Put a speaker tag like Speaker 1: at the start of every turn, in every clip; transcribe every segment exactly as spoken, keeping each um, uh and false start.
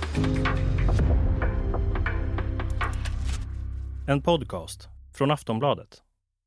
Speaker 1: En podcast från Aftonbladet.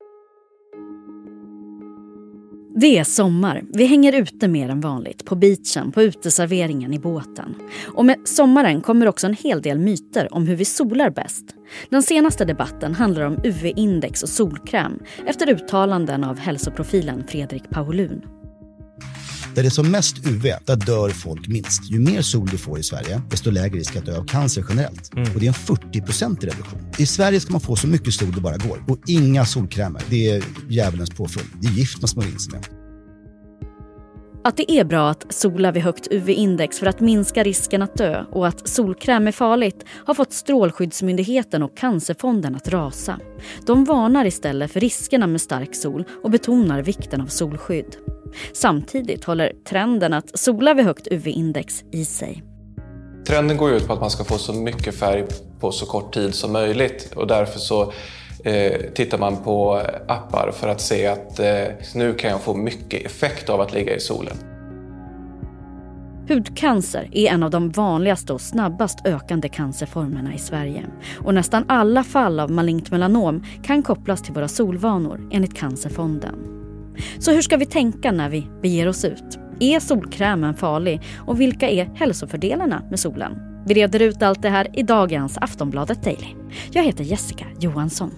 Speaker 2: Det är sommar. Vi hänger ute mer än vanligt. På beachen, på uteserveringen, i båten. Och med sommaren kommer också en hel del myter om hur vi solar bäst. Den senaste debatten handlar om U V-index och solkräm efter uttalanden av hälsoprofilen Fredrik Paulun.
Speaker 3: Där det är som mest U V, där dör folk minst. Ju mer sol du får i Sverige, desto lägre risk att dö av cancer generellt. Mm. Och det är en fyrtio procent reduktion. I Sverige ska man få så mycket sol det bara går. Och inga solkrämer. Det är djävulens påfund. Det är gift man smörjer in sig med.
Speaker 2: Att det är bra att sola vid högt U V-index för att minska risken att dö och att solkräm är farligt har fått Strålskyddsmyndigheten och Cancerfonden att rasa. De varnar istället för riskerna med stark sol och betonar vikten av solskydd. Samtidigt håller trenden att sola vid högt U V-index i sig.
Speaker 4: Trenden går ut på att man ska få så mycket färg på så kort tid som möjligt och därför så eh, tittar man på appar för att se att eh, nu kan jag få mycket effekt av att ligga i solen.
Speaker 2: Hudcancer är en av de vanligaste och snabbast ökande cancerformerna i Sverige. Och nästan alla fall av malignt melanom kan kopplas till våra solvanor enligt Cancerfonden. Så hur ska vi tänka när vi beger oss ut? Är solkrämen farlig? Och vilka är hälsofördelarna med solen? Vi reder ut allt det här i dagens Aftonbladet Daily. Jag heter Jessica Johansson.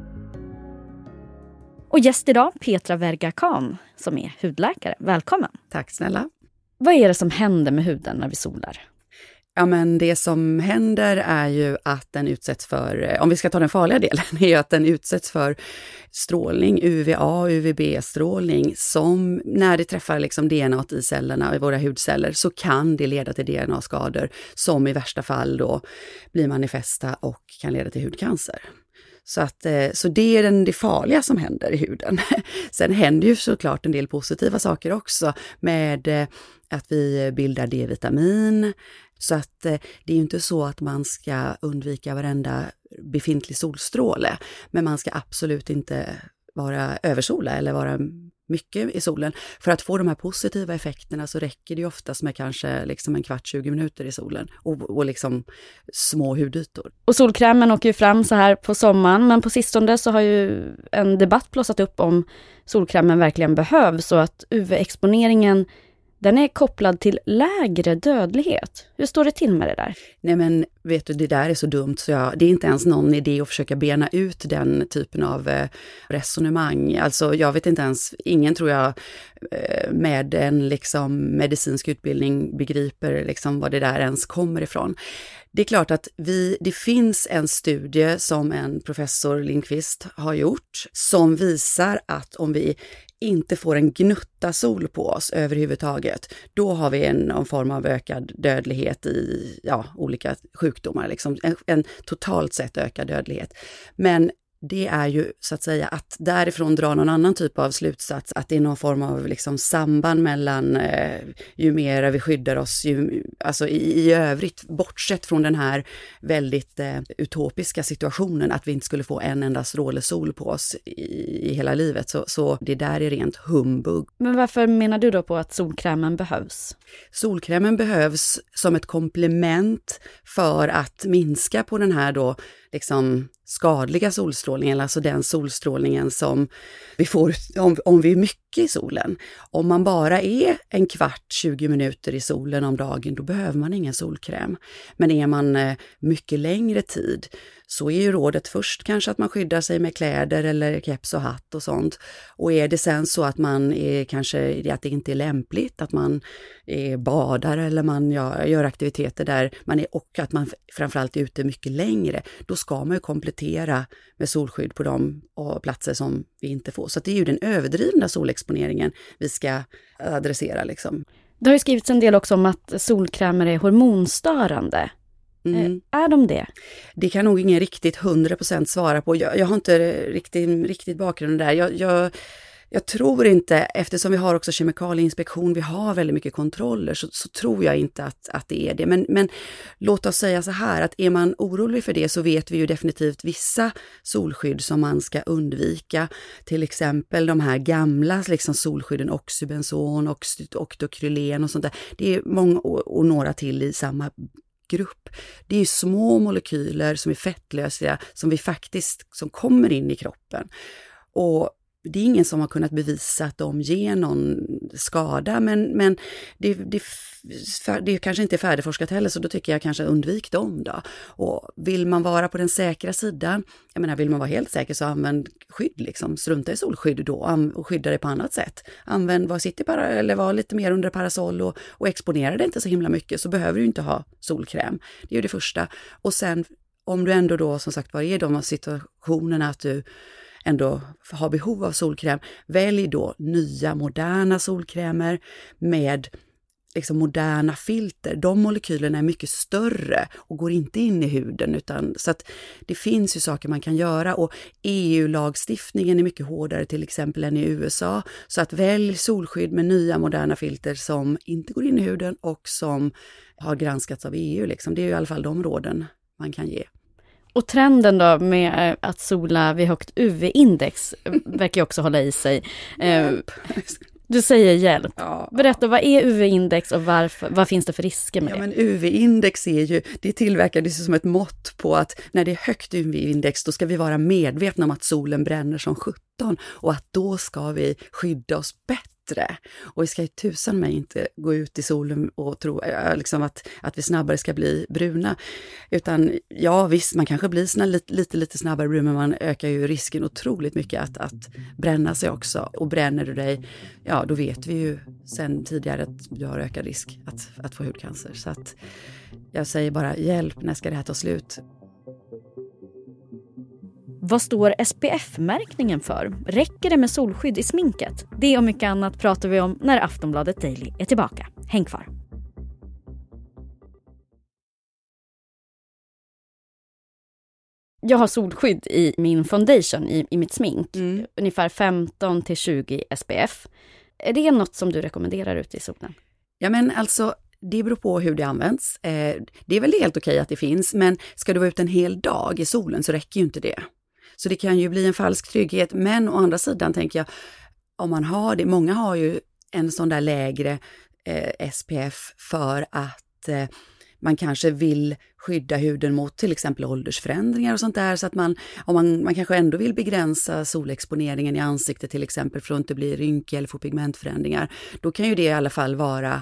Speaker 2: Och gäst idag, Petra Verga Khan, som är hudläkare. Välkommen.
Speaker 5: Tack snälla.
Speaker 2: Vad är det som händer med huden när vi solar?
Speaker 5: Ja, men det som händer är ju att den utsätts för, om vi ska ta den farliga delen, är ju att den utsätts för strålning, U V A, U V B-strålning som när det träffar liksom D N A i cellerna, i våra hudceller, så kan det leda till D N A-skador som i värsta fall då blir manifesta och kan leda till hudcancer. Så, att, så det är den, det farliga som händer i huden. Sen händer ju såklart en del positiva saker också med att vi bildar D-vitamin. Så att det är ju inte så att man ska undvika varenda befintlig solstråle. Men man ska absolut inte vara översola eller vara mycket i solen. För att få de här positiva effekterna så räcker det ju oftast med kanske liksom en kvart, tjugo minuter i solen. Och, och liksom små hudytor. Och
Speaker 2: solkrämen åker ju fram så här på sommaren. Men på sistone så har ju en debatt blossat upp om solkrämen verkligen behövs. Och att U V-exponeringen, den är kopplad till lägre dödlighet. Hur står det till med det där?
Speaker 5: Nej men vet du, det där är så dumt så jag, det är inte ens någon idé att försöka bena ut den typen av eh, resonemang. Alltså jag vet inte ens, ingen tror jag eh, med en liksom medicinsk utbildning begriper liksom vad det där ens kommer ifrån. Det är klart att vi, det finns en studie som en professor Lindqvist har gjort som visar att om vi inte får en gnutta sol på oss överhuvudtaget, då har vi en, en form av ökad dödlighet i ja, olika sjukdomar, liksom en, en totalt sett ökad dödlighet. Men det är ju så att säga att därifrån dra någon annan typ av slutsats, att det är någon form av liksom samband mellan eh, ju mer vi skyddar oss, ju, alltså i, i övrigt, bortsett från den här väldigt eh, utopiska situationen att vi inte skulle få en enda stråle sol på oss i, i hela livet, så, så det där är rent humbug.
Speaker 2: Men varför menar du då på att solkrämen behövs?
Speaker 5: Solkrämen behövs som ett komplement för att minska på den här då liksom skadliga solstrålningen, alltså den solstrålningen som vi får om, om vi är mycket i solen. Om man bara är en kvart, tjugo minuter i solen om dagen, då behöver man ingen solkräm. Men är man eh, mycket längre tid så är ju rådet först kanske att man skyddar sig med kläder eller keps och hatt och sånt. Och är det sen så att man är kanske att det inte är lämpligt, att man är badar eller man gör, gör aktiviteter där man är, och att man framförallt är ute mycket längre, då ska man ju komplettera med solskydd på de platser som vi inte får. Så det är ju den överdrivna solexponeringen vi ska adressera liksom.
Speaker 2: Det har ju skrivits en del också om att solkrämer är hormonstörande. Mm. Är de det?
Speaker 5: Det kan nog ingen riktigt hundra procent svara på. Jag, jag har inte riktigt, riktigt bakgrunden där. Jag, jag, jag tror inte, eftersom vi har också kemikalieinspektion, vi har väldigt mycket kontroller, så, så tror jag inte att, att det är det. Men, men låt oss säga så här, att är man orolig för det så vet vi ju definitivt vissa solskydd som man ska undvika. Till exempel de här gamla liksom, solskydden, oxybenson och octokrylen och sånt där. Det är många och, och några till i samma grupp. Det är ju små molekyler som är fettlösliga som vi faktiskt som kommer in i kroppen. Och det är ingen som har kunnat bevisa att de ger någon skada, men, men det, det, det kanske inte är färdigforskat heller, så då tycker jag kanske undvik dem då. Och vill man vara på den säkra sidan, jag menar vill man vara helt säker så använd skydd liksom, strunta i solskydd då och skydda det på annat sätt. Använd, var sitt i para, eller var lite mer under parasoll och, och exponera det inte så himla mycket, så behöver du inte ha solkräm. Det är ju det första. Och sen om du ändå då som sagt var är de situationerna att du ändå har behov av solkräm, välj då nya moderna solkrämer med liksom moderna filter. De molekylerna är mycket större och går inte in i huden, utan så att det finns ju saker man kan göra, och E U-lagstiftningen är mycket hårdare till exempel än i U S A, så att välj solskydd med nya moderna filter som inte går in i huden och som har granskats av E U liksom. Det är ju i alla fall de råden man kan ge.
Speaker 2: Och trenden då med att sola vid högt U V-index verkar också hålla i sig.
Speaker 5: Hjälp.
Speaker 2: Du säger hjälp.
Speaker 5: Ja.
Speaker 2: Berätta, vad är U V-index och varför, vad finns det för risker med
Speaker 5: ja,
Speaker 2: det?
Speaker 5: Men U V-index är ju, det tillverkades som ett mått på att när det är högt U V-index då ska vi vara medvetna om att solen bränner som sjutton och att då ska vi skydda oss bättre. Och vi ska ju tusan mig inte gå ut i solen och tro liksom att, att vi snabbare ska bli bruna. Utan ja visst, man kanske blir såna, lite, lite, lite snabbare brun, men man ökar ju risken otroligt mycket att, att bränna sig också. Och bränner du dig, ja då vet vi ju sen tidigare att du har ökad risk att, att få hudcancer. Så att jag säger bara hjälp, när ska det här ta slut?
Speaker 2: Vad står S P F-märkningen för? Räcker det med solskydd i sminket? Det och mycket annat pratar vi om när Aftonbladet Daily är tillbaka. Häng kvar! Jag har solskydd i min foundation, i, i mitt smink. Mm. Ungefär femton till tjugo S P F. Är det något som du rekommenderar ute i solen?
Speaker 5: Ja men alltså, det beror på hur det används. Eh, det är väl helt okej att det finns, men ska du vara ute en hel dag i solen så räcker ju inte det. Så det kan ju bli en falsk trygghet, men å andra sidan tänker jag, om man har det, många har ju en sån där lägre eh, S P F för att eh, man kanske vill skydda huden mot till exempel åldersförändringar och sånt där, så att man, om man, man kanske ändå vill begränsa solexponeringen i ansiktet till exempel för att inte bli rynkig eller få pigmentförändringar, då kan ju det i alla fall vara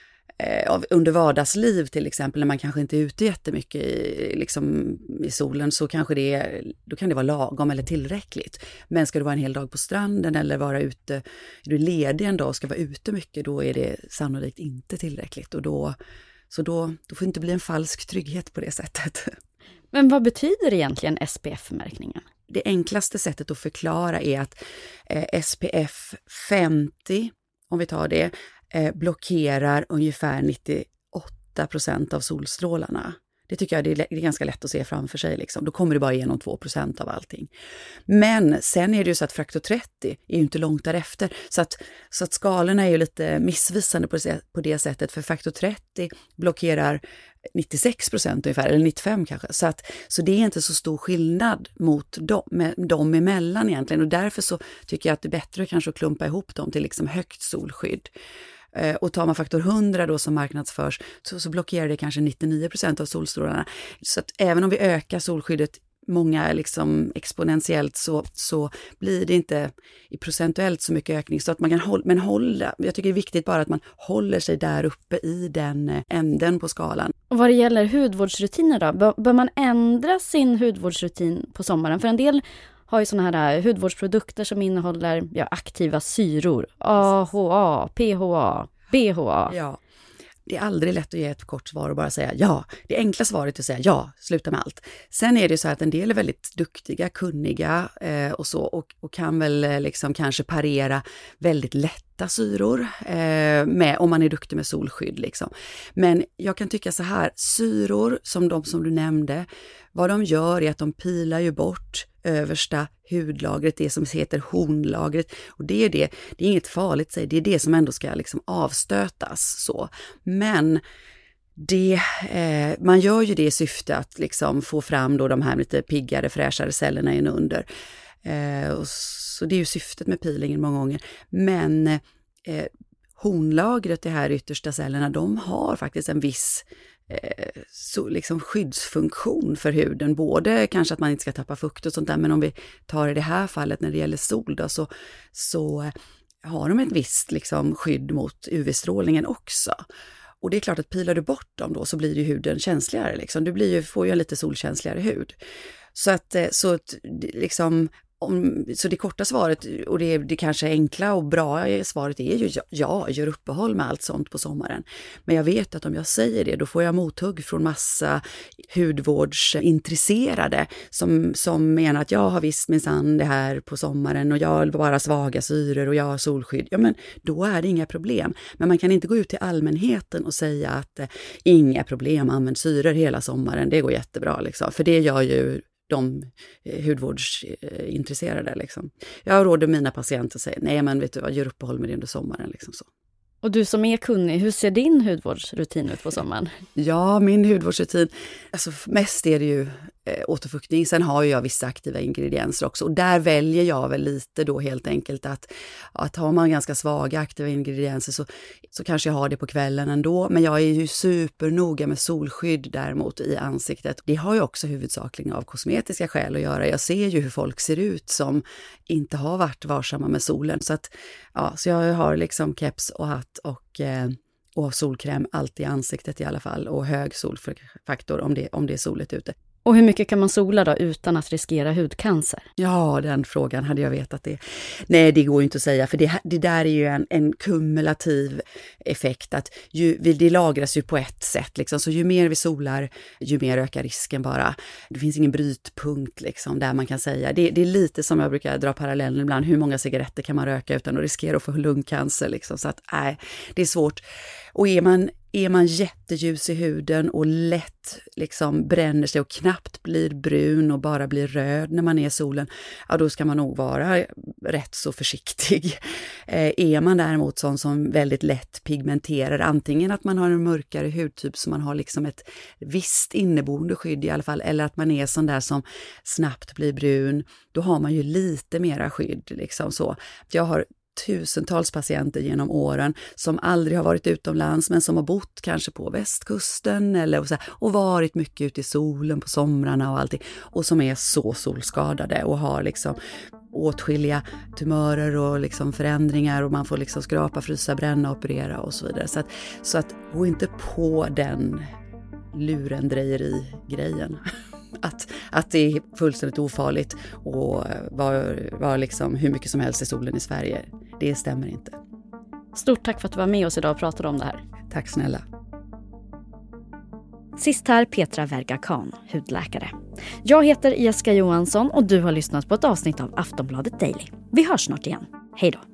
Speaker 5: eh, under vardagsliv till exempel, när man kanske inte är ute jättemycket i, liksom, i solen, så kanske det, då kan det vara lagom eller tillräckligt. Men ska du vara en hel dag på stranden eller vara ute, är du ledig en dag och ska vara ute mycket, då är det sannolikt inte tillräckligt, och då Så då, då får det inte bli en falsk trygghet på det sättet.
Speaker 2: Men vad betyder egentligen S P F-märkningen?
Speaker 5: Det enklaste sättet att förklara är att eh, S P F femtio, om vi tar det, eh, blockerar ungefär nittioåtta procent av solstrålarna. Det tycker jag det är, det är ganska lätt att se framför sig. Liksom. Då kommer det bara igenom två procent av allting. Men sen är det ju så att faktor trettio är ju inte långt därefter. Så att, så att skalorna är ju lite missvisande på det, på det sättet. För faktor trettio blockerar nittiosex procent ungefär, eller nittiofem kanske. Så, att, så det är inte så stor skillnad mot dem, med, dem emellan egentligen. Och därför så tycker jag att det är bättre kanske att klumpa ihop dem till liksom högt solskydd. Och tar man faktor hundra då som marknadsförs, så, så blockerar det kanske nittionio procent av solstrålarna. Så att även om vi ökar solskyddet många liksom exponentiellt, så, så blir det inte i procentuellt så mycket ökning. Så att man kan hålla, men hålla, jag tycker det är viktigt bara att man håller sig där uppe i den änden på skalan.
Speaker 2: Och vad det gäller hudvårdsrutiner då, bör, bör man ändra sin hudvårdsrutin på sommaren? För en del har ju såna här hudvårdsprodukter som innehåller ja, aktiva syror. A H A, P H A, B H A.
Speaker 5: Ja, det är aldrig lätt att ge ett kort svar och bara säga ja. Det enkla svaret är att säga ja, sluta med allt. Sen är det så att en del är väldigt duktiga, kunniga eh, och så. Och, och kan väl eh, liksom kanske parera väldigt lätta syror eh, med, om man är duktig med solskydd. Liksom. Men jag kan tycka så här, syror som de som du nämnde, vad de gör är att de pilar ju bort översta hudlagret, det som heter hornlagret, och det är det, det är inget farligt, det är det som ändå ska liksom avstötas så. Men det, eh, man gör ju det i syfte att liksom få fram då de här lite piggare, fräschare cellerna inunder. Eh, och så det är ju syftet med peelingen många gånger. Men eh, hornlagret, det här yttersta cellerna, de har faktiskt en viss eh, så liksom skyddsfunktion för huden. Både kanske att man inte ska tappa fukt och sånt där, men om vi tar i det här fallet när det gäller sol då, så, så har de ett visst liksom skydd mot U V-strålningen också. Och det är klart att pilar du bort dem då så blir ju huden känsligare. Liksom. Du blir ju, får ju en lite solkänsligare hud. Så att, så att liksom, om, så det korta svaret och det, det kanske enkla och bra svaret är ju ja, ja, gör uppehåll med allt sånt på sommaren. Men jag vet att om jag säger det då får jag mothugg från massa hudvårdsintresserade som, som menar att jag har visst minsann det här på sommaren och jag har bara svaga syror och jag har solskydd. Ja, men då är det inga problem. Men man kan inte gå ut till allmänheten och säga att eh, inga problem, använd syror hela sommaren, det går jättebra liksom. För det gör ju de hudvårdsintresserade liksom. Jag råder mina patienter att säga, nej men vet du vad, gör uppehåll med det under sommaren liksom så.
Speaker 2: Och du som är kunnig, hur ser din hudvårdsrutin ut på sommaren?
Speaker 5: Ja, min hudvårdsrutin, alltså mest är det ju eh, återfuktning. Sen har jag vissa aktiva ingredienser också. Och där väljer jag väl lite då helt enkelt att, att har man ganska svaga aktiva ingredienser så, så kanske jag har det på kvällen ändå. Men jag är ju supernoga med solskydd däremot i ansiktet. Det har ju också huvudsakligen av kosmetiska skäl att göra. Jag ser ju hur folk ser ut som inte har varit varsamma med solen. Så att, ja, så jag har liksom keps och hatt och, eh, och solkräm allt i ansiktet i alla fall. Och hög solfaktor om det, om det är soligt ute.
Speaker 2: Och hur mycket kan man sola då utan att riskera hudcancer?
Speaker 5: Ja, den frågan hade jag vetat det. Nej, det går ju inte att säga, för det, det där är ju en, en kumulativ effekt. Att ju, det lagras ju på ett sätt, liksom. Så ju mer vi solar, ju mer ökar risken bara. Det finns ingen brytpunkt liksom, där man kan säga. Det, det är lite som jag brukar dra parallellen ibland. Hur många cigaretter kan man röka utan att riskera att få lungcancer? Liksom. Så att nej, det är svårt. Och är man Är man jätteljus i huden och lätt liksom bränner sig och knappt blir brun och bara blir röd när man är i solen, ja då ska man nog vara rätt så försiktig. Eh, är man däremot sån som väldigt lätt pigmenterar, antingen att man har en mörkare hudtyp så man har liksom ett visst inneboende skydd i alla fall, eller att man är sån där som snabbt blir brun, då har man ju lite mera skydd liksom så. Jag har tusentals patienter genom åren som aldrig har varit utomlands men som har bott kanske på västkusten eller och, så här, och varit mycket ute i solen på somrarna och allting och som är så solskadade och har liksom åtskilliga tumörer och liksom förändringar och man får liksom skrapa, frysa, bränna, operera och så vidare. Så att, så att gå inte på den lurendrejeri-grejen. Att, att det är fullständigt ofarligt och vara var liksom hur mycket som helst i solen i Sverige. Det stämmer inte.
Speaker 2: Stort tack för att du var med oss idag och pratade om det här.
Speaker 5: Tack snälla.
Speaker 2: Sist här Petra Verga Kahn, hudläkare. Jag heter Jessica Johansson och du har lyssnat på ett avsnitt av Aftonbladet Daily. Vi hörs snart igen. Hej då.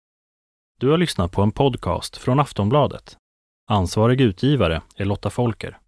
Speaker 1: Du har lyssnat på en podcast från Aftonbladet. Ansvarig utgivare är Lotta Folker.